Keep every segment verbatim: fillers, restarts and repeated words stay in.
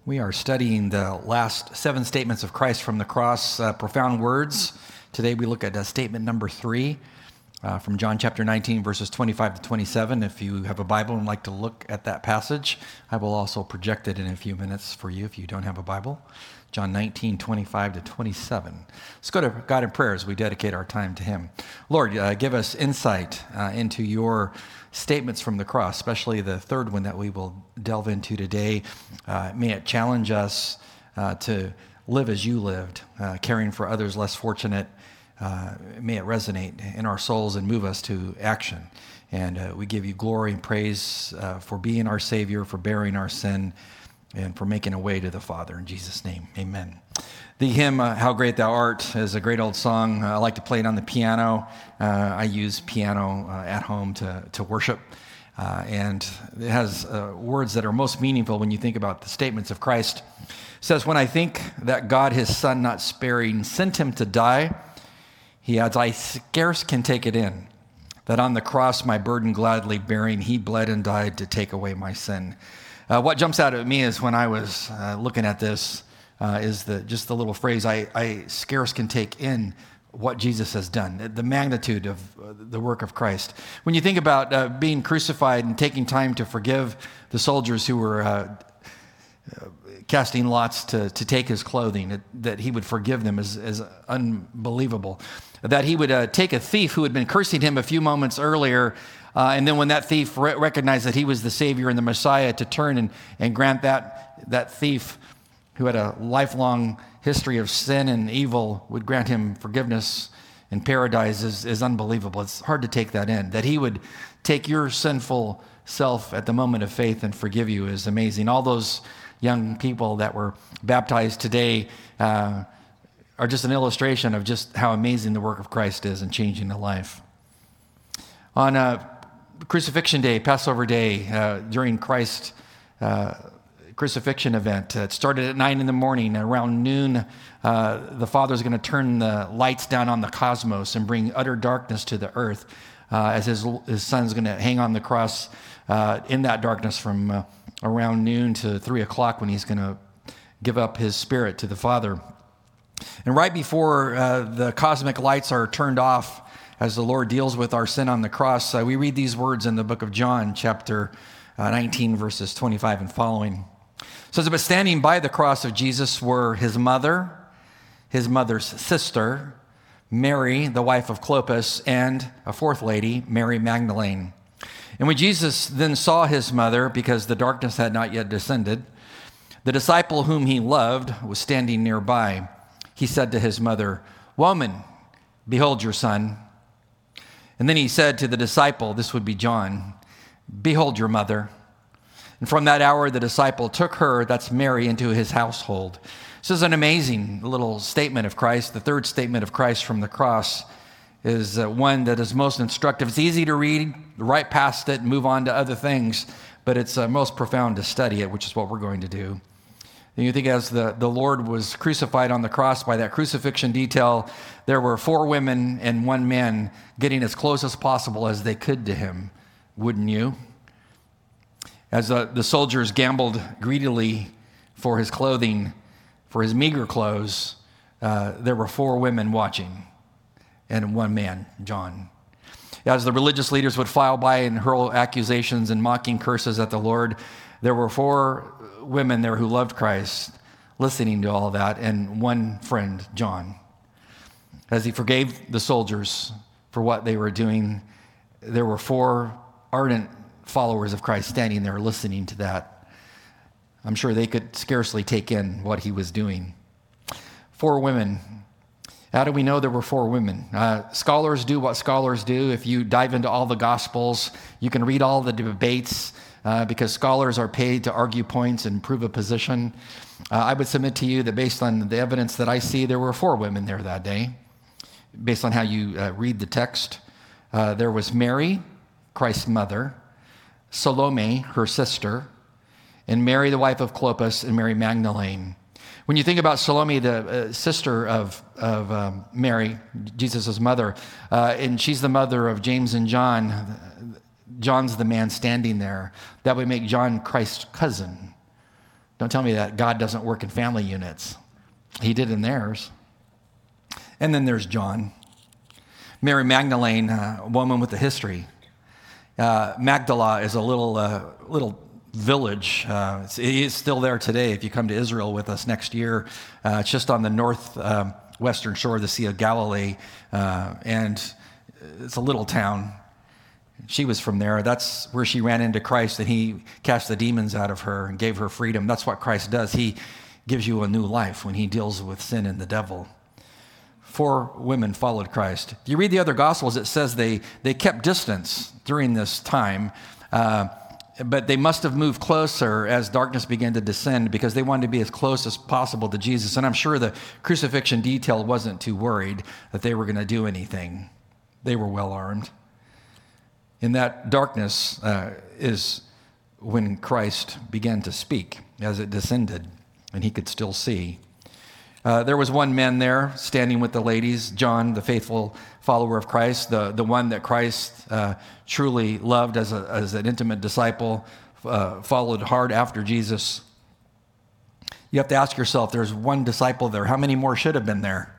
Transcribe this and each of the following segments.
We are studying the last seven statements of Christ from the cross, uh, profound words. Today we look at uh, statement number three uh, from John chapter nineteen, verses twenty-five to twenty-seven. If you have a Bible and like to look at that passage, I will also project it in a few minutes for you if you don't have a Bible. John nineteen, twenty-five to twenty-seven. Let's go to God in prayer as we dedicate our time to Him. Lord, uh, give us insight uh, into your statements from the cross, especially the third one that we will delve into today. Uh, may it challenge us uh, to live as you lived, uh, caring for others less fortunate. Uh, may it resonate in our souls and move us to action. And uh, we give you glory and praise uh, for being our Savior, for bearing our sin, and for making a way to the Father. In Jesus' name, amen. The hymn, uh, How Great Thou Art, is a great old song. Uh, I like to play it on the piano. Uh, I use piano uh, at home to, to worship. Uh, and it has uh, words that are most meaningful when you think about the statements of Christ. It says, when I think that God, his Son, not sparing, sent him to die, he adds, I scarce can take it in, that on the cross my burden gladly bearing, he bled and died to take away my sin. Uh, what jumps out at me is when I was uh, looking at this, uh, is the just the little phrase, I, I scarce can take in what Jesus has done, the magnitude of uh, the work of Christ. When you think about uh, being crucified and taking time to forgive the soldiers who were uh, uh, casting lots to, to take his clothing, it, that he would forgive them is, is unbelievable. That he would uh, take a thief who had been cursing him a few moments earlier, Uh, and then when that thief re- recognized that he was the Savior and the Messiah, to turn and, and grant that, that thief who had a lifelong history of sin and evil, would grant him forgiveness and paradise is, is unbelievable. It's hard to take that in. That he would take your sinful self at the moment of faith and forgive you is amazing. All those young people that were baptized today uh, are just an illustration of just how amazing the work of Christ is in changing the life. On uh, Crucifixion Day, Passover Day, uh, during Christ's uh, crucifixion event. Uh, it started at nine in the morning. Around noon, uh, the Father's going to turn the lights down on the cosmos and bring utter darkness to the earth uh, as his, his Son's going to hang on the cross uh, in that darkness from uh, around noon to three o'clock when he's going to give up his spirit to the Father. And right before uh, the cosmic lights are turned off, as the Lord deals with our sin on the cross, uh, we read these words in the book of John, chapter uh, nineteen, verses twenty-five and following. It says, but standing by the cross of Jesus were his mother, his mother's sister, Mary, the wife of Clopas, and a fourth lady, Mary Magdalene. And when Jesus then saw his mother, because the darkness had not yet descended, the disciple whom he loved was standing nearby. He said to his mother, woman, behold your son. And then he said to the disciple, this would be John, behold your mother. And from that hour, the disciple took her, that's Mary, into his household. This is an amazing little statement of Christ. The third statement of Christ from the cross is uh, one that is most instructive. It's easy to read, right past it, and move on to other things, but it's uh, most profound to study it, which is what we're going to do. And you think as the, the Lord was crucified on the cross, by that crucifixion detail, there were four women and one man getting as close as possible as they could to him, wouldn't you? As uh, the soldiers gambled greedily for his clothing, for his meager clothes, uh, there were four women watching and one man, John. As the religious leaders would file by and hurl accusations and mocking curses at the Lord, there were four women there who loved Christ, listening to all that, and one friend, John. As he forgave the soldiers for what they were doing, there were four ardent followers of Christ standing there listening to that. I'm sure they could scarcely take in what he was doing. Four women. How do we know there were four women? Uh, scholars do what scholars do. If you dive into all the Gospels, you can read all the debates, Uh, because scholars are paid to argue points and prove a position. Uh, I would submit to you that based on the evidence that I see, there were four women there that day. Based on how you uh, read the text, uh, there was Mary, Christ's mother, Salome, her sister, and Mary, the wife of Clopas, and Mary Magdalene. When you think about Salome, the uh, sister of, of um, Mary, Jesus' mother, uh, and she's the mother of James and John, John's the man standing there. That would make John Christ's cousin. Don't tell me that God doesn't work in family units. He did in theirs. And then there's John. Mary Magdalene, a woman with a history. Uh, Magdala is a little uh, little village. Uh, it's, it is still there today if you come to Israel with us next year. Uh, it's just on the north um, western shore of the Sea of Galilee. Uh, and it's a little town. She was from there. That's where she ran into Christ, and he cast the demons out of her and gave her freedom. That's what Christ does. He gives you a new life when he deals with sin and the devil. Four women followed Christ. If you read the other Gospels, it says they, they kept distance during this time, uh, but they must have moved closer as darkness began to descend because they wanted to be as close as possible to Jesus. And I'm sure the crucifixion detail wasn't too worried that they were going to do anything. They were well armed. In that darkness uh, is when Christ began to speak as it descended, and he could still see. Uh, there was one man there standing with the ladies, John, the faithful follower of Christ, the, the one that Christ uh, truly loved as, a, as an intimate disciple, uh, followed hard after Jesus. You have to ask yourself, there's one disciple there. How many more should have been there?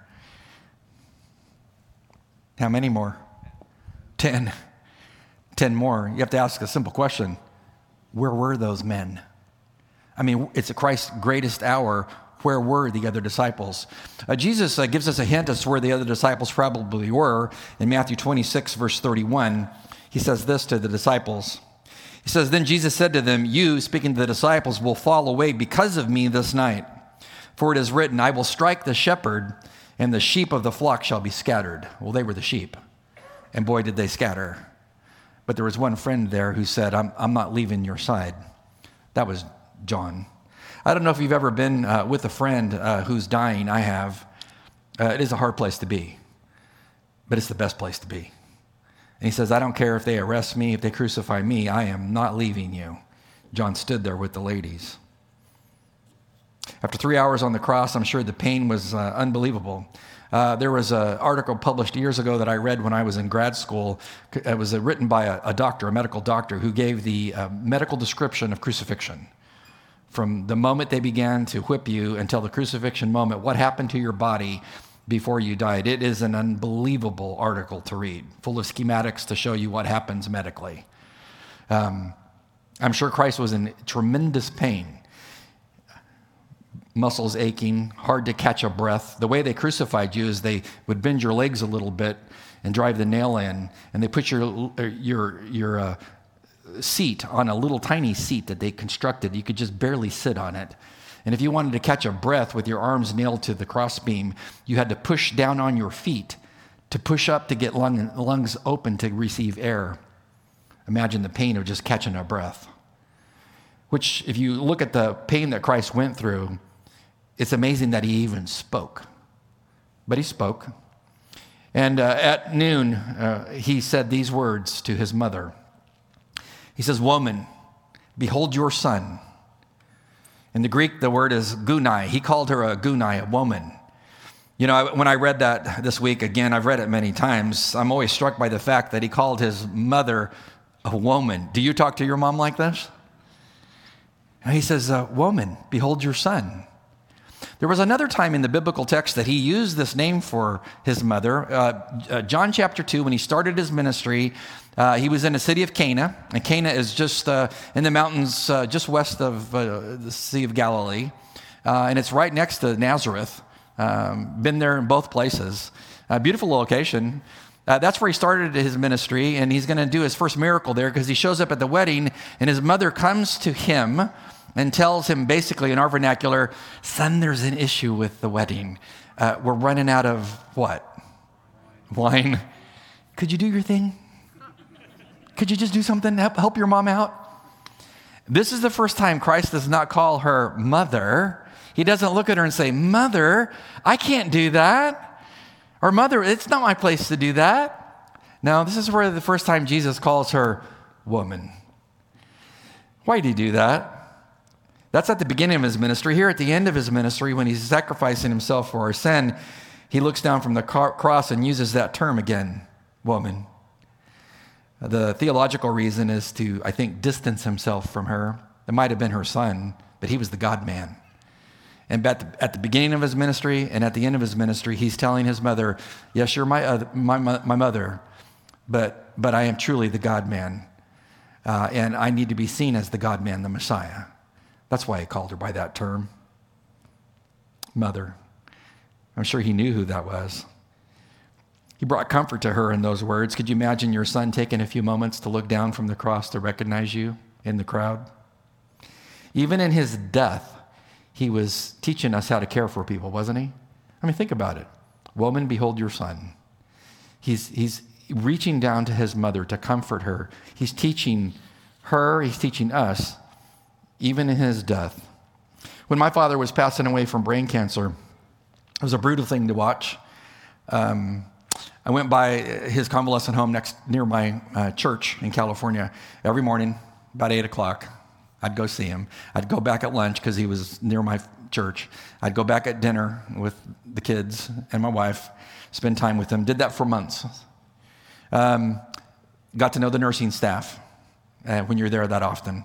How many more? Ten. Ten more. You have to ask a simple question. Where were those men? I mean, it's Christ's greatest hour. Where were the other disciples? Uh, Jesus uh, gives us a hint as to where the other disciples probably were. In Matthew twenty-six, verse thirty-one, he says this to the disciples. He says, "Then Jesus said to them, 'You,' speaking to the disciples, 'will fall away because of me this night. For it is written, I will strike the shepherd, and the sheep of the flock shall be scattered.'" Well, they were the sheep. And boy, did they scatter. But there was one friend there who said, I'm, I'm not leaving your side. That was John. I don't know if you've ever been uh, with a friend uh, who's dying. I have. Uh, it is a hard place to be, but it's the best place to be. And he says, I don't care if they arrest me, if they crucify me, I am not leaving you. John stood there with the ladies. After three hours on the cross, I'm sure the pain was uh, unbelievable. Uh, there was an article published years ago that I read when I was in grad school. It was uh, written by a, a doctor, a medical doctor, who gave the uh, medical description of crucifixion. From the moment they began to whip you until the crucifixion moment, what happened to your body before you died. It is an unbelievable article to read, full of schematics to show you what happens medically. Um, I'm sure Christ was in tremendous pain. Muscles aching, hard to catch a breath. The way they crucified you is they would bend your legs a little bit and drive the nail in, and they put your your your uh, seat on a little tiny seat that they constructed. You could just barely sit on it. And if you wanted to catch a breath with your arms nailed to the crossbeam, you had to push down on your feet to push up to get lung, lungs open to receive air. Imagine the pain of just catching a breath. Which, if you look at the pain that Christ went through, it's amazing that he even spoke. But he spoke. And uh, at noon, uh, he said these words to his mother. He says, "Woman, behold your son." In the Greek, the word is gunai. He called her a gunai, a woman. You know, when I read that this week, again, I've read it many times, I'm always struck by the fact that he called his mother a woman. Do you talk to your mom like this? And he says, uh, "Woman, behold your son." There was another time in the biblical text that he used this name for his mother. Uh, uh, John chapter two, when he started his ministry, uh, he was in the city of Cana. And Cana is just uh, in the mountains uh, just west of uh, the Sea of Galilee. Uh, and it's right next to Nazareth. Um, been there in both places. A beautiful location. Uh, that's where he started his ministry, and he's going to do his first miracle there because he shows up at the wedding, and his mother comes to him and tells him basically in our vernacular, "Son, there's an issue with the wedding. Uh, we're running out of what? Wine. Could you do your thing? Could you just do something to help, help your mom out?" This is the first time Christ does not call her mother. He doesn't look at her and say, "Mother, I can't do that." Or, "Mother, it's not my place to do that." No, this is where the first time Jesus calls her woman. Why did he do that? That's at the beginning of his ministry. Here at the end of his ministry, when he's sacrificing himself for our sin, he looks down from the cross and uses that term again, woman. The theological reason is to, I think, distance himself from her. It might have been her son, but he was the God-man. And at the, at the beginning of his ministry and at the end of his ministry, he's telling his mother, yes, you're my, uh, my, my mother, but, but I am truly the God-man. Uh, and I need to be seen as the God-man, the Messiah. That's why he called her by that term, mother. I'm sure he knew who that was. He brought comfort to her in those words. Could you imagine your son taking a few moments to look down from the cross to recognize you in the crowd? Even in his death, he was teaching us how to care for people, wasn't he? I mean, think about it. Woman, behold your son. He's, he's reaching down to his mother to comfort her. He's teaching her, he's teaching us, even in his death. When my father was passing away from brain cancer, it was a brutal thing to watch. Um, I went by his convalescent home next near my uh, church in California every morning, about eight o'clock. I'd go see him. I'd go back at lunch because he was near my church. I'd go back at dinner with the kids and my wife, spend time with them. Did that for months. Um, got to know the nursing staff uh, when you're there that often.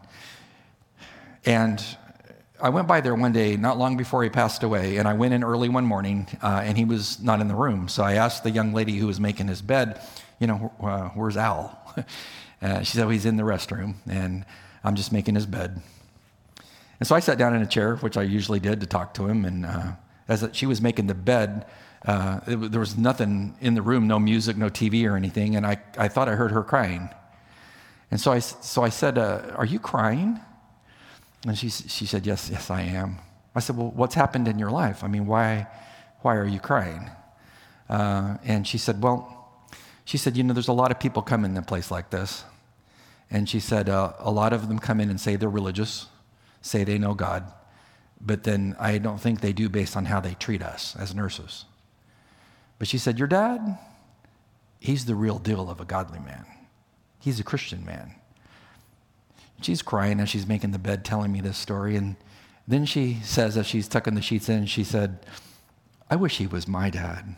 And I went by there one day, not long before he passed away, and I went in early one morning, uh, and he was not in the room. So I asked the young lady who was making his bed, you know, uh, where's Al? uh, she said, well, he's in the restroom, and I'm just making his bed. And so I sat down in a chair, which I usually did, to talk to him, and uh, as she was making the bed, uh, it, there was nothing in the room, no music, no T V or anything, and I, I thought I heard her crying. And so I, so I said, uh, are you crying? And she, she said, yes, yes, I am. I said, well, what's happened in your life? I mean, why, why are you crying? Uh, and she said, well, she said, you know, there's a lot of people come in a place like this. And she said, uh, a lot of them come in and say they're religious, say they know God, but then I don't think they do based on how they treat us as nurses. But she said, your dad, he's the real deal of a godly man. He's a Christian man. She's crying as she's making the bed, telling me this story. And then she says, as she's tucking the sheets in, she said, I wish he was my dad.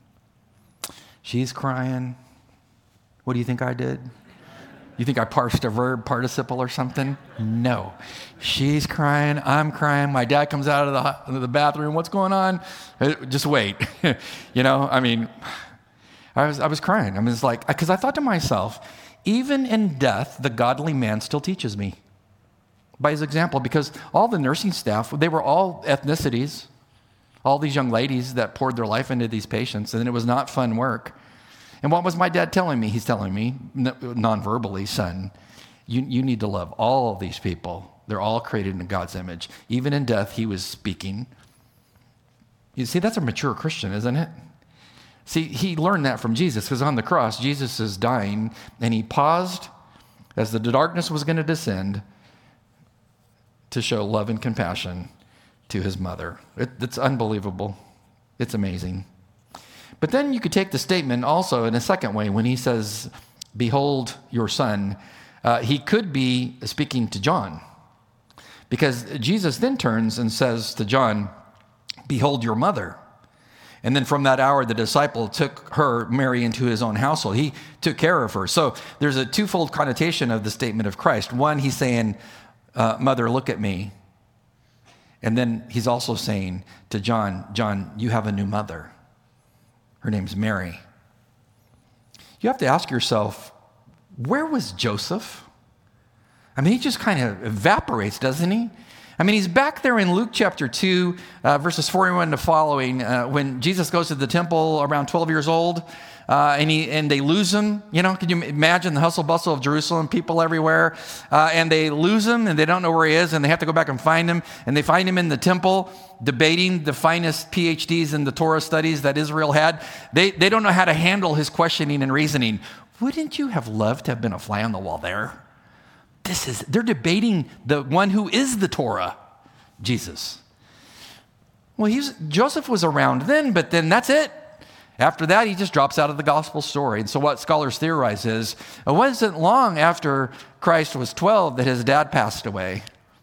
She's crying. What do you think I did? You think I parsed a verb participle or something? No. She's crying. I'm crying. My dad comes out of the, the bathroom. What's going on? Just wait. You know, I mean, I was, I was crying. I was like, because I thought to myself, even in death, the godly man still teaches me by his example, because all the nursing staff, they were all ethnicities, all these young ladies that poured their life into these patients, and it was not fun work. And what was my dad telling me? He's telling me, non-verbally, son, you, you need to love all of these people. They're all created in God's image. Even in death, he was speaking. You see, that's a mature Christian, isn't it? See, he learned that from Jesus, because on the cross, Jesus is dying, and he paused as the darkness was going to descend to show love and compassion to his mother. It, it's unbelievable. It's amazing. But then you could take the statement also in a second way when he says, behold your son. Uh, he could be speaking to John, because Jesus then turns and says to John, behold your mother. And then from that hour, the disciple took her, Mary, into his own household. He took care of her. So there's a twofold connotation of the statement of Christ. One, he's saying, uh, mother, look at me. And then he's also saying to John, John, you have a new mother. Her name's Mary. You have to ask yourself, where was Joseph? I mean, he just kind of evaporates, doesn't he? I mean, he's back there in Luke chapter two, uh, verses forty-one to following, uh, when Jesus goes to the temple around twelve years old, uh, and he and they lose him. You know, can you imagine the hustle bustle of Jerusalem, people everywhere, uh, and they lose him, and they don't know where he is, and they have to go back and find him, and they find him in the temple debating the finest P H Ds in the Torah studies that Israel had. They they don't know how to handle his questioning and reasoning. Wouldn't you have loved to have been a fly on the wall there? This is, they're debating the one who is the Torah, Jesus. Well, he's, Joseph was around then, but then that's it. After that, he just drops out of the gospel story. And so what scholars theorize is, it wasn't long after Christ was twelve that his dad passed away.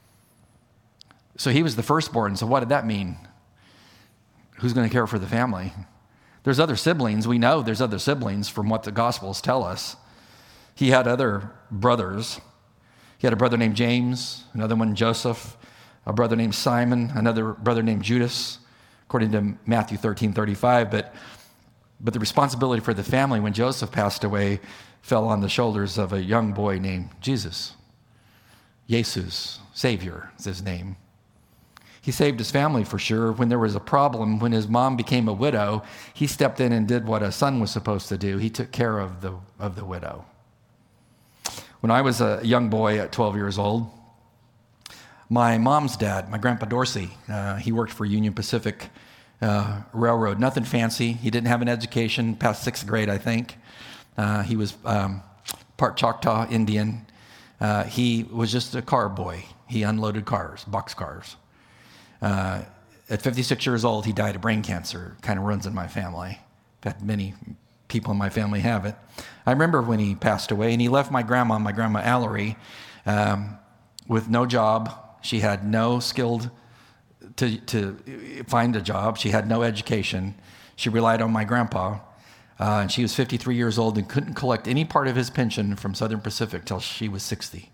So he was the firstborn. So what did that mean? Who's going to care for the family? There's other siblings. We know there's other siblings from what the Gospels tell us. He had other brothers. He had a brother named James, another one Joseph, a brother named Simon, another brother named Judas, according to Matthew thirteen thirty-five. But, but the responsibility for the family when Joseph passed away fell on the shoulders of a young boy named Jesus. Jesus, Savior is his name. He saved his family for sure. When there was a problem, when his mom became a widow, he stepped in and did what a son was supposed to do. He took care of the, of the widow. When I was a young boy at twelve years old, my mom's dad, my Grandpa Dorsey, uh, he worked for Union Pacific uh, Railroad. Nothing fancy. He didn't have an education, past sixth grade, I think. Uh, he was um, part Choctaw Indian. Uh, he was just a car boy. He unloaded cars, box cars. Uh, at fifty-six years old, he died of brain cancer. Kind of runs in my family. In fact, many people in my family have it. I remember when he passed away, and he left my grandma, my grandma Allery, um, with no job. She had no skilled to, to find a job. She had no education. She relied on my grandpa. Uh, and she was fifty-three years old and couldn't collect any part of his pension from Southern Pacific till she was sixty.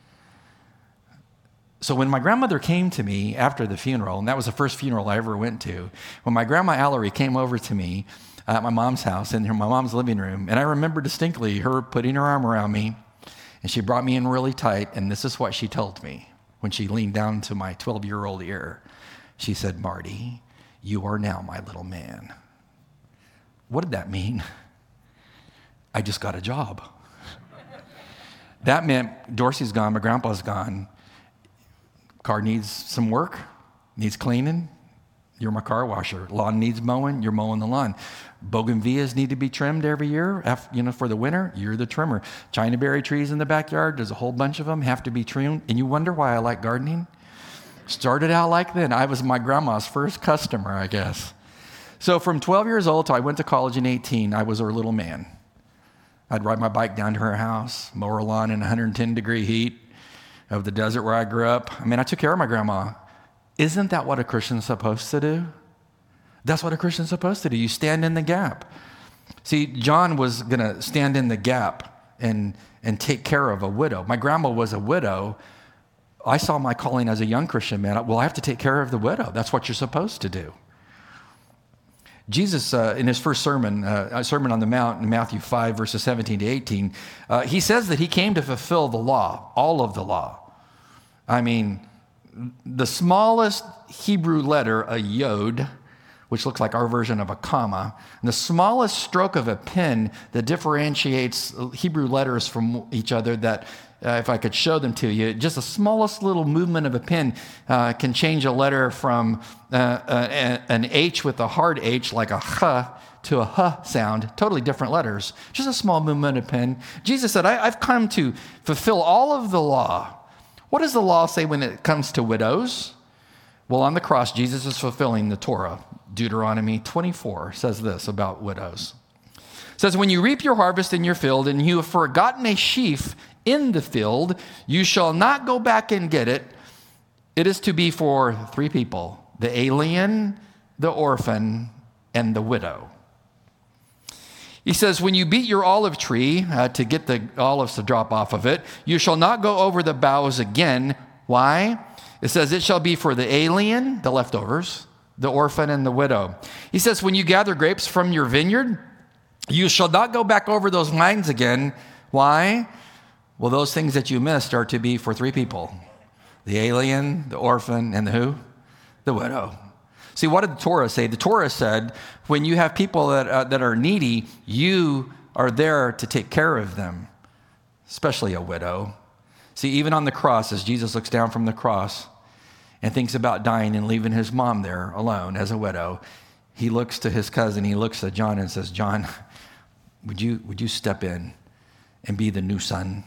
So when my grandmother came to me after the funeral, and that was the first funeral I ever went to, when my grandma Allery came over to me at my mom's house in my mom's living room, and I remember distinctly her putting her arm around me, and she brought me in really tight, and this is what she told me when she leaned down to my twelve-year-old ear. She said, "Marty, you are now my little man." What did that mean? I just got a job. That meant Dorsey's gone, my grandpa's gone. Car needs some work, needs cleaning. You're my car washer. Lawn needs mowing. You're mowing the lawn. Bougainvilleas need to be trimmed every year. After, you know, for the winter, you're the trimmer. China berry trees in the backyard, there's a whole bunch of them, have to be trimmed. And you wonder why I like gardening? Started out like that. I was my grandma's first customer, I guess. So from twelve years old till I went to college in eighteen, I was her little man. I'd ride my bike down to her house, mow her lawn in one hundred ten degree heat of the desert where I grew up. I mean, I took care of my grandma. Isn't that what a Christian's supposed to do? That's what a Christian's supposed to do. You stand in the gap. See, John was going to stand in the gap and, and take care of a widow. My grandma was a widow. I saw my calling as a young Christian man. Well, I have to take care of the widow. That's what you're supposed to do. Jesus, uh, in his first sermon, uh, Sermon on the Mount, in Matthew five, verses seventeen to eighteen, uh, he says that he came to fulfill the law, all of the law. I mean, the smallest Hebrew letter, a yod, which looks like our version of a comma, and the smallest stroke of a pen that differentiates Hebrew letters from each other, that uh, if I could show them to you, just the smallest little movement of a pen uh, can change a letter from uh, uh, an H with a hard H, like a ch, to a h sound, totally different letters. Just a small movement of pen. Jesus said, I, I've come to fulfill all of the law. What does the law say when it comes to widows? Well, on the cross, Jesus is fulfilling the Torah. Deuteronomy twenty-four says this about widows. It says, when you reap your harvest in your field and you have forgotten a sheaf in the field, you shall not go back and get it. It is to be for three people, the alien, the orphan, and the widow. He says, when you beat your olive tree uh, to get the olives to drop off of it, you shall not go over the boughs again. Why? It says, it shall be for the alien, the leftovers, the orphan, and the widow. He says, when you gather grapes from your vineyard, you shall not go back over those vines again. Why? Well, those things that you missed are to be for three people, the alien, the orphan, and the who? The widow. See, what did the Torah say? The Torah said, when you have people that, uh, that are needy, you are there to take care of them, especially a widow. See, even on the cross, as Jesus looks down from the cross and thinks about dying and leaving his mom there alone as a widow, he looks to his cousin, he looks at John and says, John, would you, would you step in and be the new son?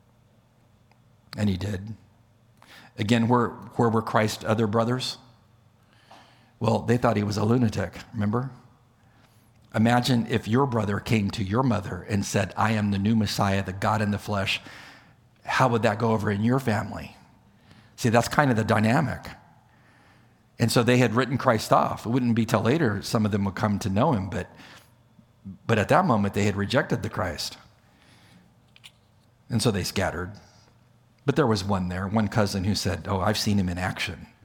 And he did. Again, where, where were Christ's other brothers? Well, they thought he was a lunatic, remember? Imagine if your brother came to your mother and said, I am the new Messiah, the God in the flesh. How would that go over in your family? See, that's kind of the dynamic. And so they had written Christ off. It wouldn't be till later some of them would come to know him, but, but at that moment they had rejected the Christ. And so they scattered. But there was one there, one cousin who said, oh, I've seen him in action.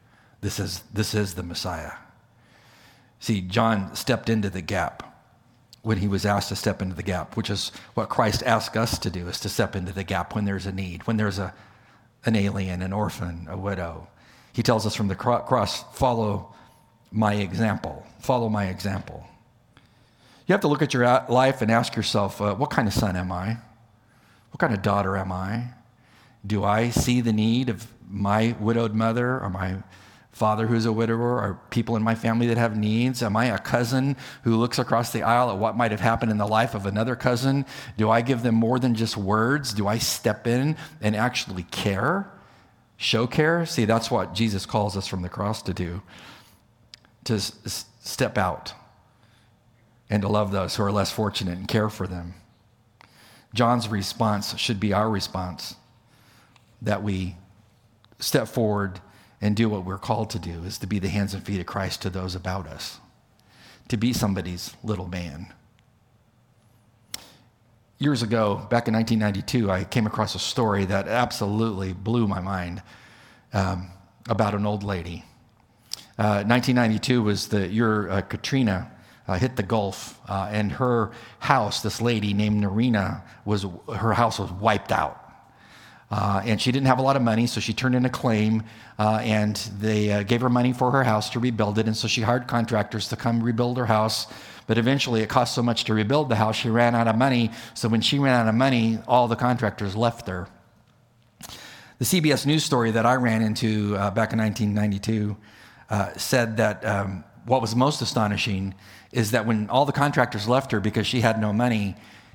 this is, this is the Messiah. See, John stepped into the gap when he was asked to step into the gap, which is what Christ asked us to do, is to step into the gap when there's a need, when there's a, an alien, an orphan, a widow. He tells us from the cross, follow my example, follow my example. You have to look at your life and ask yourself, uh, what kind of son am I? What kind of daughter am I? Do I see the need of my widowed mother or my father who's a widower or people in my family that have needs? Am I a cousin who looks across the aisle at what might have happened in the life of another cousin? Do I give them more than just words? Do I step in and actually care? Show care? See, that's what Jesus calls us from the cross to do, to s- step out and to love those who are less fortunate and care for them. John's response should be our response, that we step forward and do what we're called to do, is to be the hands and feet of Christ to those about us, to be somebody's little man. Years ago, back in nineteen ninety-two, I came across a story that absolutely blew my mind um, about an old lady. Uh, nineteen ninety-two was the year uh, Katrina uh, hit the Gulf, uh, and her house, this lady named Narina, was her house was wiped out. Uh, and she didn't have a lot of money, so she turned in a claim, uh, and they uh, gave her money for her house to rebuild it, and so she hired contractors to come rebuild her house. But eventually it cost so much to rebuild the house, she ran out of money. So when she ran out of money, all the contractors left her. The C B S News story that I ran into uh, back in nineteen ninety-two uh, said that um, what was most astonishing is that when all the contractors left her because she had no money,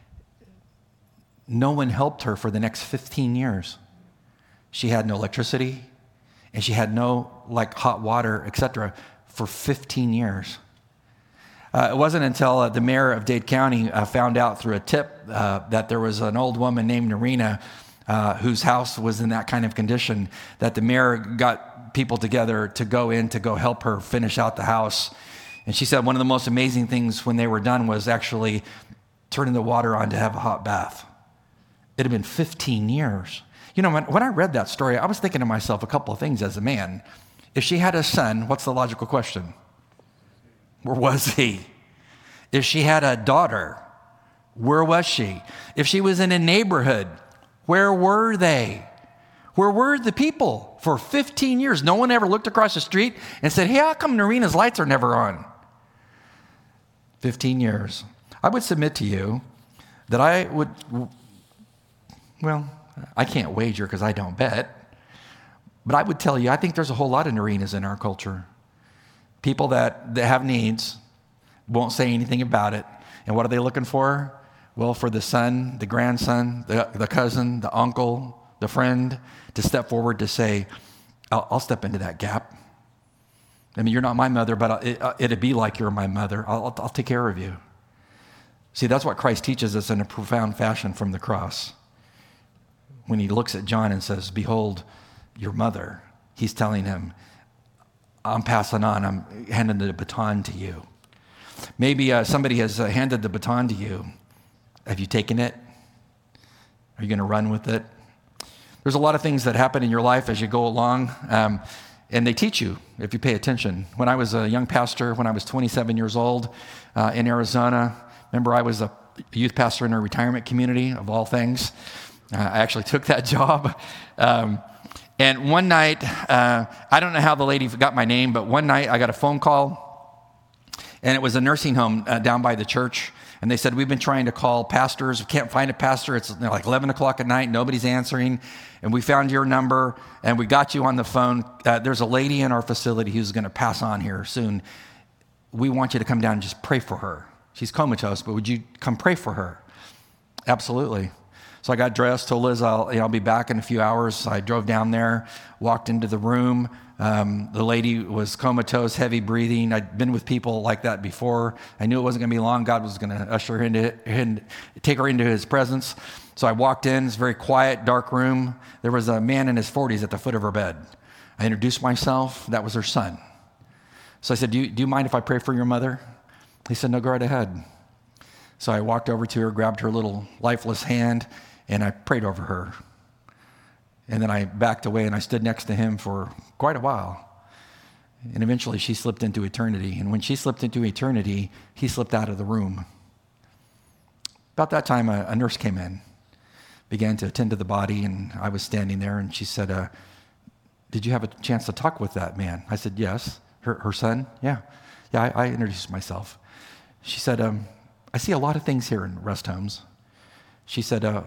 no one helped her for the next fifteen years. She had no electricity, and she had no like hot water, et cetera, for fifteen years. Uh, it wasn't until uh, the mayor of Dade County uh, found out through a tip uh, that there was an old woman named Narina uh, whose house was in that kind of condition, that the mayor got people together to go in to go help her finish out the house. And she said one of the most amazing things when they were done was actually turning the water on to have a hot bath. It had been fifteen years. You know, when, when I read that story, I was thinking to myself a couple of things as a man. If she had a son, what's the logical question? Where was he? If she had a daughter, where was she? If she was in a neighborhood, where were they? Where were the people for fifteen years? No one ever looked across the street and said, hey, how come Narina's lights are never on? fifteen years. I would submit to you that I would, well, I can't wager because I don't bet, but I would tell you, I think there's a whole lot of Narinas in our culture. People that, that have needs, won't say anything about it. And what are they looking for? Well, for the son, the grandson, the, the cousin, the uncle, the friend to step forward to say, I'll, I'll step into that gap. I mean, you're not my mother, but it, it'd be like you're my mother. I'll, I'll take care of you. See, that's what Christ teaches us in a profound fashion from the cross. When he looks at John and says, behold, your mother, he's telling him, I'm passing on, I'm handing the baton to you. Maybe uh, somebody has uh, handed the baton to you. Have you taken it? Are you going to run with it? There's a lot of things that happen in your life as you go along, um, and they teach you if you pay attention. When I was a young pastor, when I was twenty-seven years old uh, in Arizona, remember I was a youth pastor in a retirement community of all things. Uh, I actually took that job. Um, And one night, uh, I don't know how the lady got my name, but one night I got a phone call, and it was a nursing home uh, down by the church. And they said, we've been trying to call pastors. We can't find a pastor. It's you know, like eleven o'clock at night. Nobody's answering. And we found your number, and we got you on the phone. Uh, there's a lady in our facility who's going to pass on here soon. We want you to come down and just pray for her. She's comatose, but would you come pray for her? Absolutely. So I got dressed, told Liz I'll, you know, I'll be back in a few hours. I drove down there, walked into the room. Um, the lady was comatose, heavy breathing. I'd been with people like that before. I knew it wasn't going to be long. God was going to usher her into, and take her into his presence. So I walked in. It's a very quiet, dark room. There was a man in his forties at the foot of her bed. I introduced myself. That was her son. So I said, do you, do you mind if I pray for your mother? He said, no, go right ahead. So I walked over to her, grabbed her little lifeless hand, and I prayed over her. And then I backed away and I stood next to him for quite a while. And eventually she slipped into eternity. And when she slipped into eternity, he slipped out of the room. About that time, a, a nurse came in, began to attend to the body, and I was standing there, and she said, uh, did you have a chance to talk with that man? I said, yes. Her, her son? Yeah. Yeah, I, I introduced myself. She said, um, I see a lot of things here in rest homes. She said, uh,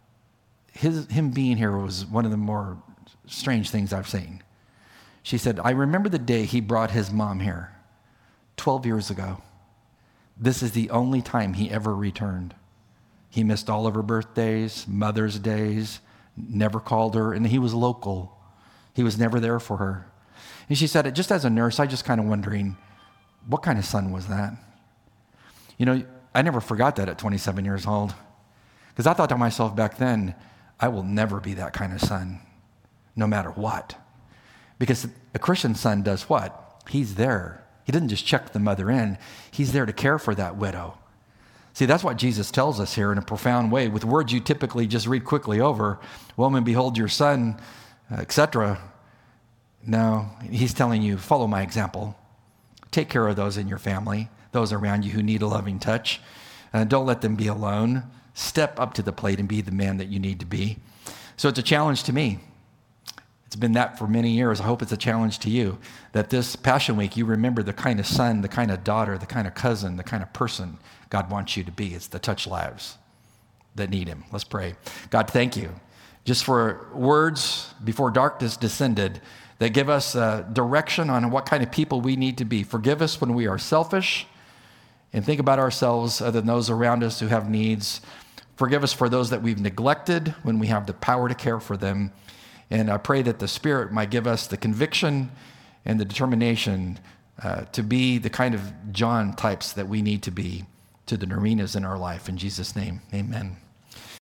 his, him being here was one of the more strange things I've seen. She said, I remember the day he brought his mom here, twelve years ago. This is the only time he ever returned. He missed all of her birthdays, Mother's Days, never called her, and he was local. He was never there for her. And she said, just as a nurse, I just kind of wondering, what kind of son was that? You know, I never forgot that at twenty-seven years old, because I thought to myself back then, I will never be that kind of son, no matter what. Because a Christian son does what? He's there. He doesn't just check the mother in. He's there to care for that widow. See, that's what Jesus tells us here in a profound way, with words you typically just read quickly over. Woman, behold your son, et cetera. No, he's telling you, follow my example. Take care of those in your family, those around you who need a loving touch. Uh, don't let them be alone. Step up to the plate and be the man that you need to be. So it's a challenge to me. It's been that for many years. I hope it's a challenge to you, that this Passion Week, you remember the kind of son, the kind of daughter, the kind of cousin, the kind of person God wants you to be. It's the touch lives that need him. Let's pray. God, thank you just for words before darkness descended that give us uh, direction on what kind of people we need to be. Forgive us when we are selfish and think about ourselves other than those around us who have needs. Forgive us for those that we've neglected when we have the power to care for them. And I pray that the Spirit might give us the conviction and the determination uh, to be the kind of John types that we need to be to the Narinas in our life. In Jesus' name, amen.